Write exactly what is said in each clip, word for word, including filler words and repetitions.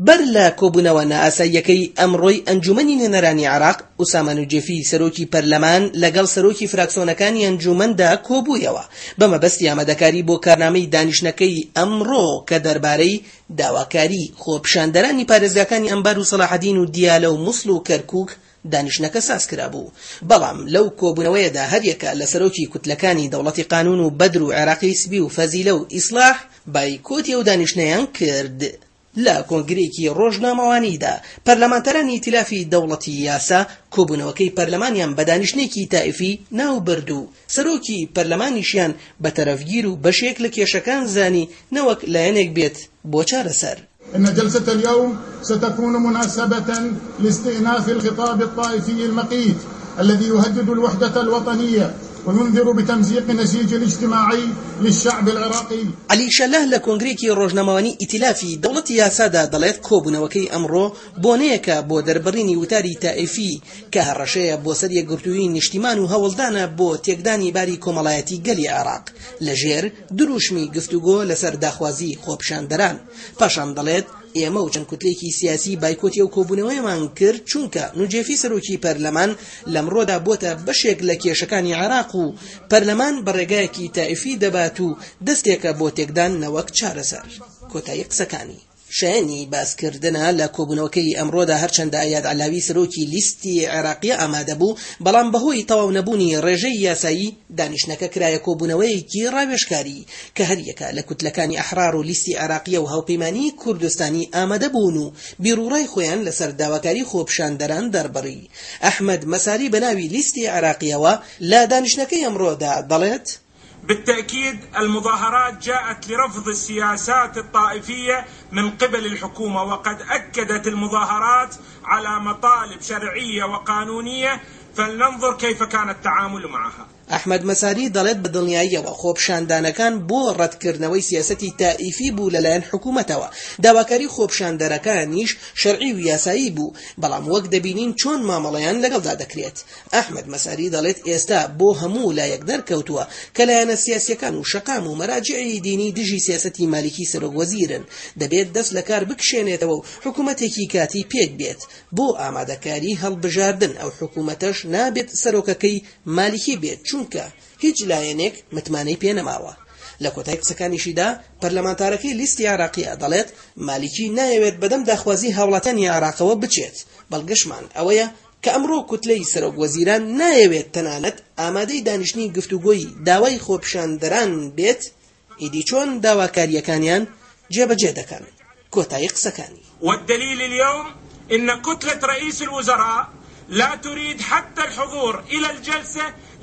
بەر لە کۆبوونەوە نائاساییەکەی ئەمڕۆی ئەنجومەنی نوێنەرانی عێراق ئوسامە نوجێفی سەرۆکی پەرلەمان لەگەڵ سەرۆکی فراکسیۆنەکانی ئەنجومەندا کۆبوویەوە بە مەبەستی ئامادەکاری بۆ کارنامەی دانیشتنەکەی ئەمڕۆ کە دەربارەی داواکاری خۆپیشاندەرانی پارێزگاکانی ئەمبار و سەلاحەدین و دیالە و مووسڵ و کەرکووک دانیشتنەکە ساز کرابوو. بەڵام لەو کۆبوونەوەیەدا هەریەکە لە سەرۆکی کوتلەکانی دەوڵەتی قانون و بەدر و عێراقی سبی و فەزیلە و ئیسلاح بایکۆتی ئەو دانیشتنەیان کرد. لە کۆنگرێکی ڕۆژنامەوانیدا پەرلەمانتەرانی ئیتیلافی دەوڵەتی یاسا کۆبوونەوەکەی پەرلەمانیان بە دانیشتنێکی تائیفی ناو برد و سەرۆکی پەرلەمانیشیان بە تەرەفگیر و بەشێک لە کێشەکان زانی نەوەک لایەنێک بێت بۆ چارەسەر. إن جلسة اليوم ستكون مناسبة لاستئناف الخطاب الطائفي المقيت الذي يهدد الوحدة الوطنية وينذر بتمزيق نسيج الاجتماعي للشعب العراقي. علي شەلەه لە کۆنگرێکی ڕۆژنامەوانی ئیتیلافی دەوڵەتی یاسادا دەڵێت کۆبوونەوەکەی ئەمڕۆ بۆنەیەکە بۆ دەربڕینی وتاری تائیفی کە هەڕەشەیە بۆ سەر یەکگرتووی نیشتیمان و هەوڵدانە بۆ تێکدانی باری کۆمەڵایەتی گەلی عێراق لەژێر دروشمی گفتوگۆ لەسەر داخوازی خۆپیشاندەران. پاشان دەڵێت ئێمە و چەند کوتلێکی سیاسی بایکۆتی ئەو کۆبوونەوەیمان کرد چونکە نوجێفی سەرۆکی پەرلەمان لەمڕۆدا بۆتە بەشێک لە کێشەکانی عێراق و پەرلەمان بە ڕێگایەکی تائیفی دەبات و دەستێکە بۆ تێکدان نەوەک چارەسەر. کۆتایی قسەکانی شایانی باسکردنە لە کۆبوونەوەکەی ئەمڕۆدا هەرچەندە ئایاد عەلاوی سەرۆکی لیستی عێراقیە ئامادە بوو بەڵام بەهۆی تەواو نەبوونی ڕێژەی یاسایی دانیشتنەکە کرایە کۆبوونەوەیەکی ڕاوێژکاری کە هەریەکە لە کوتلەکانی ئەحرار و لیستی عێراقیە و هاوپەیمانی کوردستانی ئامادە بوون و بیرروڕای خۆیان لەسەر داواکاری خۆپیشاندەران دەربڕی. ئەحمەد مەساری بە ناوی لیستی عێراقیەوە لە دانیشتنەکەی ئەمڕۆدا دەڵێت: بالتأكيد المظاهرات جاءت لرفض السياسات الطائفية من قبل الحكومة، وقد أكدت المظاهرات على مطالب شرعية وقانونية، فلننظر كيف كان التعامل معها. ئەحمەد مەساری دەڵێت بە دڵنیاییەوە خۆپیشاندانەکان بۆ ڕەتکردنەوەی سیاسەتی تائیفی بوو لەلایەن حکوومەتەوە. داواکاری خۆپیشاندەرەکانیش شەرعی و یاسایی بوو بەڵام وەک دەبینین چۆن مامەڵەیان لەگەڵدا دەکرێت. ئەحمەد مەساری دەڵێت ئێستا بۆ هەموو لایەک دەرکەوتووە کە لایەنە سیاسیەکان و شەقام و مەراجعی دینی دژی سیاسەتی مالیکی سەرۆکوەزیرن دەبێت دەست لە کار بکشێنێتەوە و حکوومەتێکی کاتی پێک بێت بۆ ئامادەکاری هەڵبژاردن. ئەو حکوومەتەش نابێت سەرۆکەکەی مالیکی بێت چونکە هیچ لایەنێک متمانەی پێ نەماوە. لە کۆتای قسەکانیشیدا پەرلەمانتارەکەی لیستی عێراقیە دەڵێت مالیکی نایەوێت بەدەم داخوازی هاوڵاتیانی عێراقەوە بچێت. بەڵگەشمان ئەوەیە کە ئەمڕۆ کوتلەی سەرۆکوەزیران نایەوێت تەنانەت ئامادەی دانیشتنی گفتوگۆی داوای خۆپیشاندەران بێت ئیدی چۆن داواکاریەکانیان جێبەجێ دەکەن. کۆتایی قسەکانی. والدليل اليوم إن كتلة رئيس الوزراء لا تريد حتى الحضور إلى الجلسة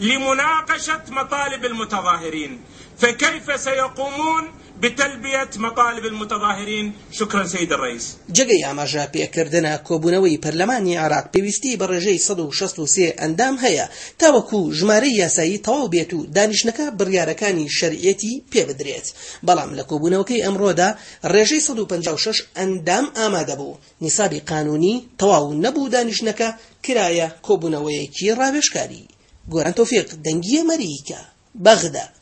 لمناقشة مطالب المتظاهرين، فكيف سيقومون بتلبية مطالب المتظاهرين؟ شكرا سيد الرئيس. جگەی ئاماژە پێکردنە کۆبوونەوەی پەرلەمانی عێراق پێویستی بە ڕێژەی سەد و شەست و سێ ئەندام هەیە تاوەکو ژمارەی یاسایی تەواو بێت و دانیشتنەکە بڕیارەکانی شەریعەتی پێ بدرێت. بەڵام لە کۆبوونەوەکەی ئەمڕۆدا ڕێژەی سەد و پەنجا و شەش ئەندام ئامادە بوو. نیسابی قانونی تەواو نەبوو دانیشتنەکە کرایە کۆبوونەوەیەکی ڕاوێژکاری. گۆران تۆفیق دەنگی ئەمەریکا بەغدا.